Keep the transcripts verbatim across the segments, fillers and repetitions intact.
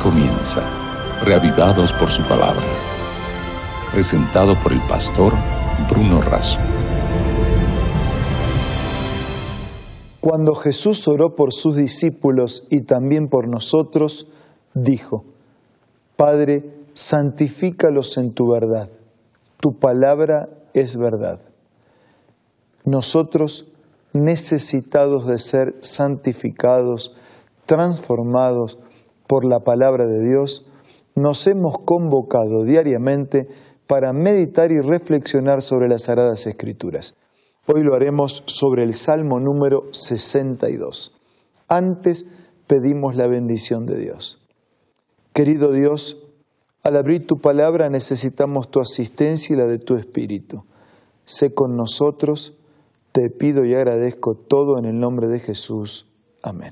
comienza, reavivados por su palabra. Presentado por el pastor Bruno Razo. Cuando Jesús oró por sus discípulos y también por nosotros, dijo: Padre, santifícalos en tu verdad. Tu palabra es verdad. Nosotros, necesitados de ser santificados, transformados por la palabra de Dios, nos hemos convocado diariamente para meditar y reflexionar sobre las Sagradas Escrituras. Hoy lo haremos sobre el Salmo número sesenta y dos. Antes pedimos la bendición de Dios. Querido Dios, al abrir tu palabra necesitamos tu asistencia y la de tu Espíritu. Sé con nosotros, te pido y agradezco todo en el nombre de Jesús. Amén.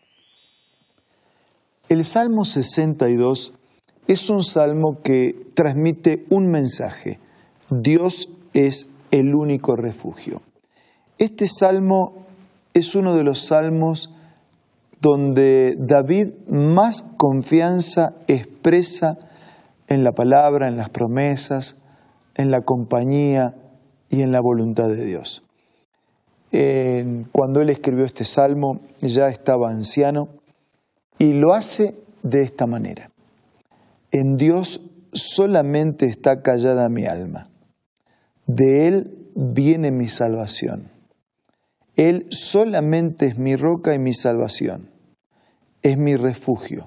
El Salmo sesenta y dos es un salmo que transmite un mensaje. Dios es el único refugio. Este salmo es uno de los salmos donde David más confianza expresa en la palabra, en las promesas, en la compañía y en la voluntad de Dios. Eh, cuando él escribió este salmo ya estaba anciano y lo hace de esta manera: en Dios solamente está callada mi alma, de Él viene mi salvación. Él solamente es mi roca y mi salvación, es mi refugio.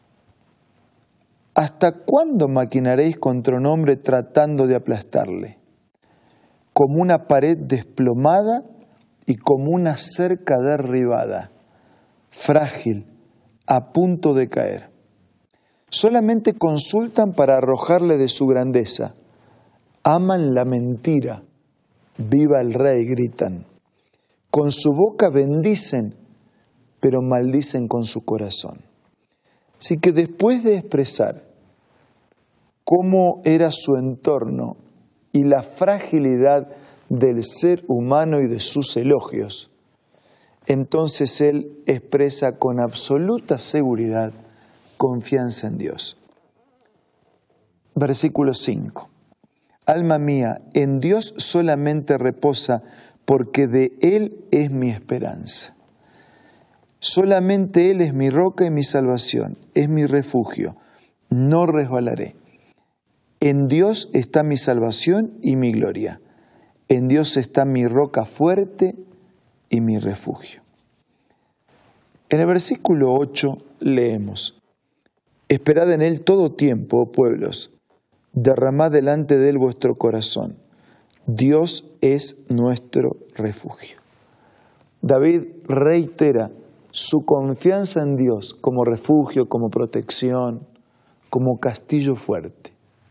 ¿Hasta cuándo maquinaréis contra un hombre tratando de aplastarle? Como una pared desplomada y como una cerca derribada, frágil, a punto de caer. Solamente consultan para arrojarle de su grandeza. Aman la mentira. Viva el rey, gritan. Con su boca bendicen, pero maldicen con su corazón. Así que después de expresar cómo era su entorno y la fragilidad del ser humano y de sus elogios, entonces él expresa con absoluta seguridad confianza en Dios. Versículo cinco. Alma mía, en Dios solamente reposa, porque de Él es mi esperanza. Solamente Él es mi roca y mi salvación, es mi refugio, no resbalaré. En Dios está mi salvación y mi gloria. En Dios está mi roca fuerte y mi refugio. En el versículo ocho leemos: Esperad en Él todo tiempo, oh pueblos, derramad delante de Él vuestro corazón. Dios es nuestro refugio. David reitera su confianza en Dios como refugio, como protección, como castillo fuerte.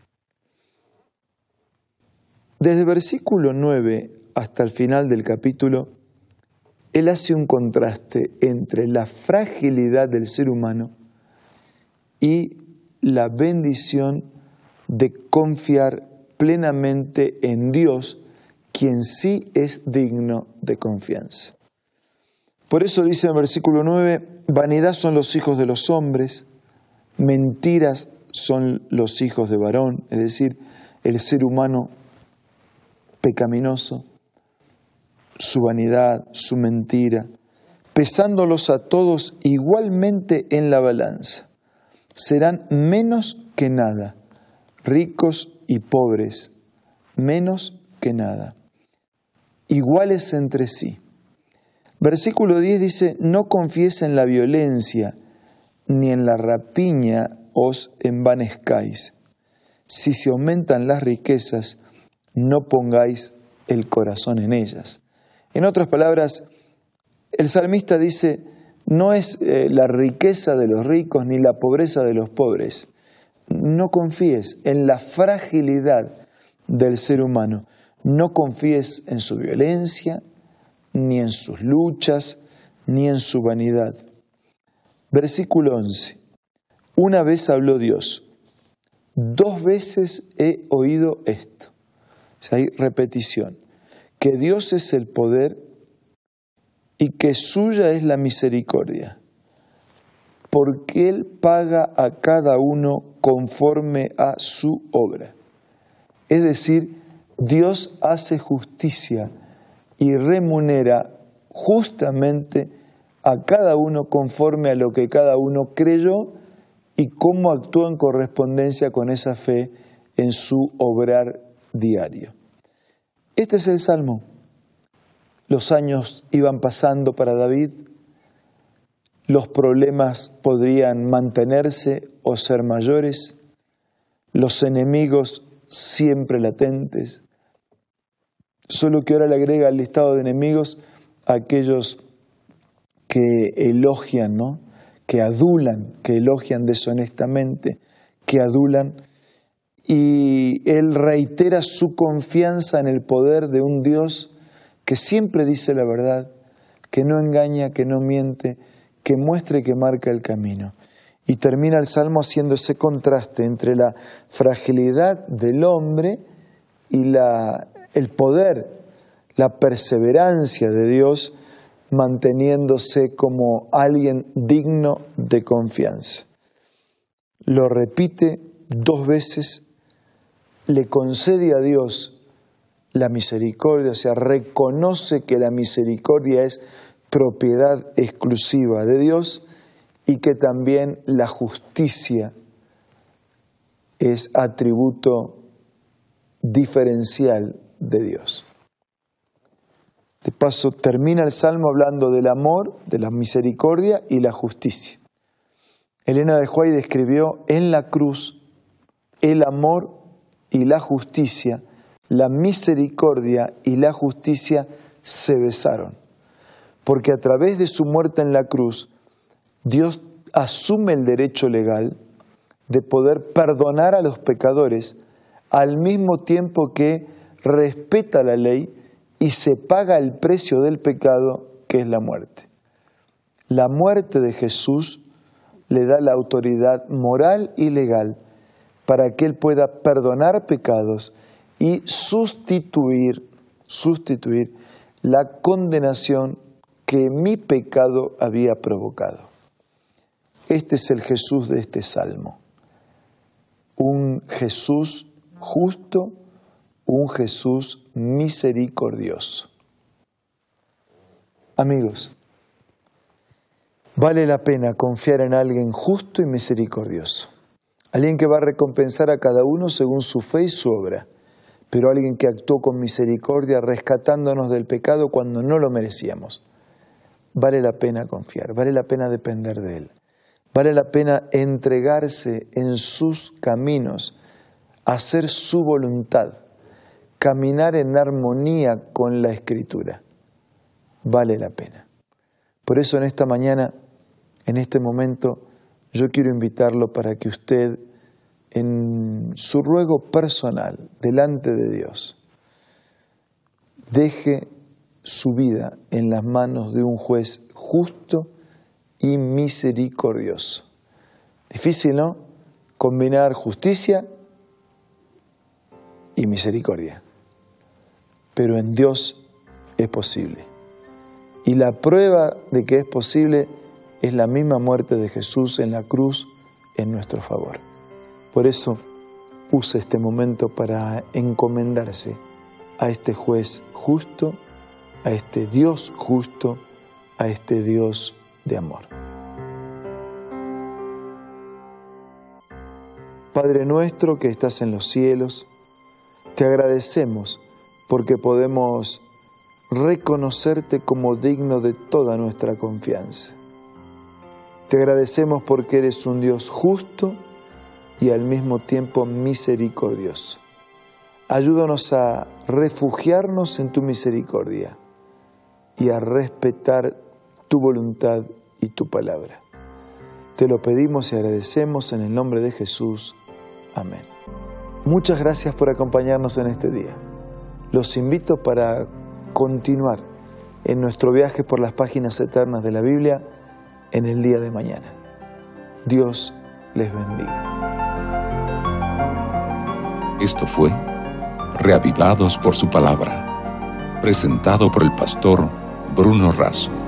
Desde el versículo nueve hasta el final del capítulo, él hace un contraste entre la fragilidad del ser humano y la bendición de confiar plenamente en Dios, quien sí es digno de confianza. Por eso dice en el versículo nueve: vanidad son los hijos de los hombres, mentiras son los hijos de varón, es decir, el ser humano pecaminoso, su vanidad, su mentira, pesándolos a todos igualmente en la balanza. Serán menos que nada, ricos y pobres, menos que nada, iguales entre sí. Versículo diez dice: no confíes en la violencia, ni en la rapiña os envanezcáis. Si se aumentan las riquezas, no pongáis el corazón en ellas. En otras palabras, el salmista dice: no es eh, la riqueza de los ricos ni la pobreza de los pobres. No confíes en la fragilidad del ser humano. No confíes en su violencia, ni en sus luchas, ni en su vanidad. Versículo once. Una vez habló Dios. Dos veces he oído esto. O sea, hay repetición. Que Dios es el poder y que suya es la misericordia. porque Él paga a cada uno conforme a su obra. Es decir, Dios hace justicia y remunera justamente a cada uno conforme a lo que cada uno creyó y cómo actuó en correspondencia con esa fe en su obrar diario. Este es el Salmo. Los años iban pasando para David, los problemas podrían mantenerse o ser mayores, los enemigos siempre latentes, solo que ahora le agrega al listado de enemigos a aquellos que elogian, ¿no? que adulan, que elogian deshonestamente, que adulan, y él reitera su confianza en el poder de un Dios que siempre dice la verdad, que no engaña, que no miente, que muestra y que marca el camino. Y termina el Salmo haciendo ese contraste entre la fragilidad del hombre y la, el poder, la perseverancia de Dios, manteniéndose como alguien digno de confianza. Lo repite dos veces, le concede a Dios la misericordia, o sea, reconoce que la misericordia es propiedad exclusiva de Dios y que también la justicia es atributo diferencial de Dios. De paso, termina el Salmo hablando del amor, de la misericordia y la justicia. Elena de White describió en la cruz el amor y la justicia, la misericordia y la justicia se besaron. Porque a través de su muerte en la cruz, Dios asume el derecho legal de poder perdonar a los pecadores al mismo tiempo que respeta la ley y se paga el precio del pecado, que es la muerte. La muerte de Jesús le da la autoridad moral y legal para que Él pueda perdonar pecados y sustituir, sustituir la condenación que mi pecado había provocado. Este es el Jesús de este Salmo. Un Jesús justo, un Jesús misericordioso. Amigos, vale la pena confiar en alguien justo y misericordioso. Alguien que va a recompensar a cada uno según su fe y su obra, pero alguien que actuó con misericordia rescatándonos del pecado cuando no lo merecíamos. Vale la pena confiar, vale la pena depender de Él. Vale la pena entregarse en sus caminos, hacer su voluntad, caminar en armonía con la Escritura. Vale la pena. Por eso en esta mañana, en este momento, yo quiero invitarlo para que usted, en su ruego personal, delante de Dios, deje su vida en las manos de un juez justo y misericordioso. Difícil, ¿no? Combinar justicia y misericordia. Pero en Dios es posible. Y la prueba de que es posible es la misma muerte de Jesús en la cruz en nuestro favor. Por eso, use este momento para encomendarse a este juez justo, a este Dios justo, a este Dios de amor. Padre nuestro que estás en los cielos, te agradecemos porque podemos reconocerte como digno de toda nuestra confianza. Te agradecemos porque eres un Dios justo y al mismo tiempo misericordioso. Ayúdanos a refugiarnos en tu misericordia y a respetar tu voluntad y tu palabra. Te lo pedimos y agradecemos en el nombre de Jesús. Amén. Muchas gracias por acompañarnos en este día. Los invito para continuar en nuestro viaje por las páginas eternas de la Biblia en el día de mañana. Dios les bendiga. Esto fue Reavivados por su palabra, presentado por el pastor Bruno Razo.